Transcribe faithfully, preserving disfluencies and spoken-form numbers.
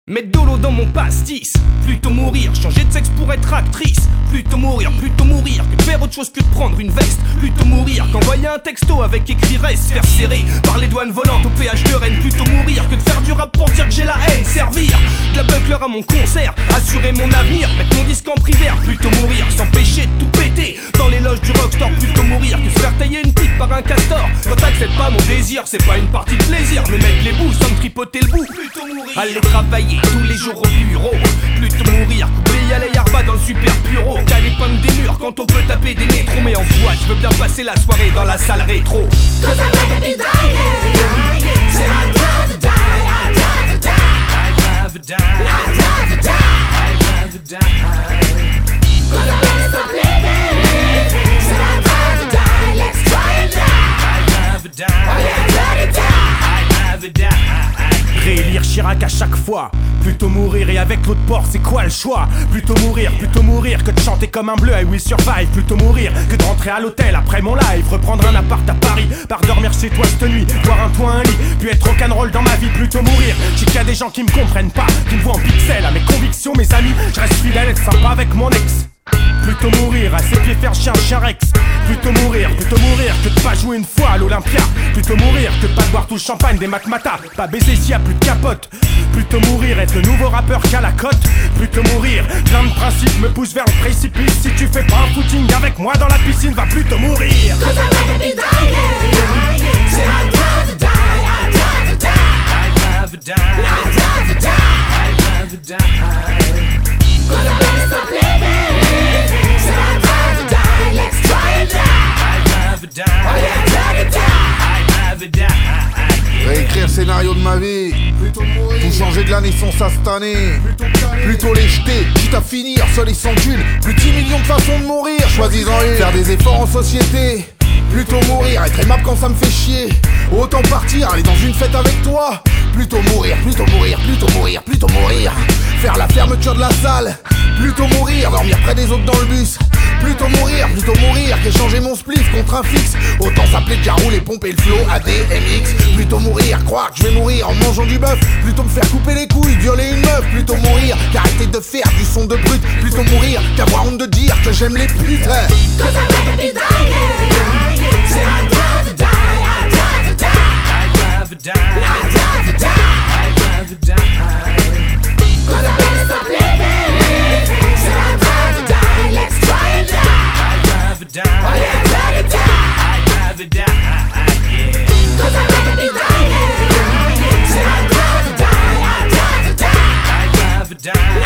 Mettre de l'eau dans mon pastis, plutôt mourir, changer de sexe pour être actrice. Plutôt mourir, plutôt mourir que de faire autre chose que de prendre une veste. Plutôt mourir qu'envoyer un texto avec écrit reste. Faire serrer par les douanes volantes au péage de Rennes. Plutôt mourir que de faire du rap pour dire que j'ai la haine. Servir de la buckler à mon concert, assurer mon avenir, mettre mon disque en primaire. Plutôt mourir, s'empêcher de tout péter dans les loges du rockstar. Plutôt mourir que se faire tailler une pipe par un castor. Quand t'acceptes pas mon désir, c'est pas une partie de plaisir, mais mettre les bouts sans me tripoter le bout. Plutôt mourir, aller travailler tous les jours au bureau. Plutôt mourir qu'oublier les yarba dans le super bureau. Qu'aller peindre des murs quand on peut taper des métros. Mais en boîte, je veux bien passer la soirée dans la salle rétro. Cause I'd rather be dying. Said I'd rather die, I'd rather die, I'd rather die, I'd rather die, I'd rather die. Cause I'd rather stop living. Said I'd rather die, let's try and die. I'd rather die, I'd rather die, I'd rather die. Réélire Chirac à chaque fois, plutôt mourir et avec l'autre port, c'est quoi le choix? Plutôt mourir, plutôt mourir que de chanter comme un bleu I Will Survive. Plutôt mourir que de rentrer à l'hôtel après mon live. Reprendre un appart à Paris, par dormir chez toi cette nuit, voir un toit, un lit, puis être rock'n'roll dans ma vie. Plutôt mourir, j'ai qu'il y a des gens qui me comprennent pas, qui me voient en pixels à mes convictions, mes amis. Je reste fidèle, être sympa avec mon ex. Plutôt mourir, à ses pieds faire chien, chien Rex. Plutôt mourir, plutôt mourir que de pas jouer une fois à l'Olympia. Plutôt mourir que de pas boire tout le champagne des matmatas. Pas baiser s'il y a plus de capote. Plutôt mourir, être le nouveau rappeur qu'à la cote. Plutôt mourir, plein de principes me poussent vers le précipice. Si tu fais pas un footing avec moi dans la piscine, va plutôt mourir. Cause I'd rather be dying. Said I'd rather die, I'd rather die, I'd rather die, I'd rather die, I'd rather die. Cause I'd rather stop living. Said I'd rather die, let's try and die. I'd rather die, I'd rather die, I'd rather die. Réécrire le scénario de ma vie, tout changer de la naissance à cette année. Plutôt les jeter, quitte à finir seul et sans thune. Plus de dix millions de façons de mourir, choisissant une. Faire des efforts en société, plutôt mourir, être aimable quand ça me fait chier. Autant partir, aller dans une fête avec toi. Plutôt mourir, plutôt mourir, plutôt mourir, plutôt mourir. Faire la fermeture de la salle, plutôt mourir, dormir près des autres dans le bus. Plutôt mourir, plutôt mourir qu'échanger mon spliff contre un fixe. Autant s'appeler Jarou et pomper le flow A D M X. Plutôt mourir, croire que je vais mourir en mangeant du bœuf. Plutôt me faire couper les couilles, violer une meuf. Plutôt mourir qu'arrêter de faire du son de brut. Plutôt mourir qu'avoir honte de dire que j'aime les putes. Cause I'd rather be dying. Said I'd rather die, I'd rather die, I'd rather die, I'd rather die, I'd rather die. Cause I'd rather stop living. Said I'd rather die, let's try and die. I'd rather die, I'd rather die, I'd rather die. Cause I'd rather be dying. Said I'd rather die, I'd rather die, I'd rather die.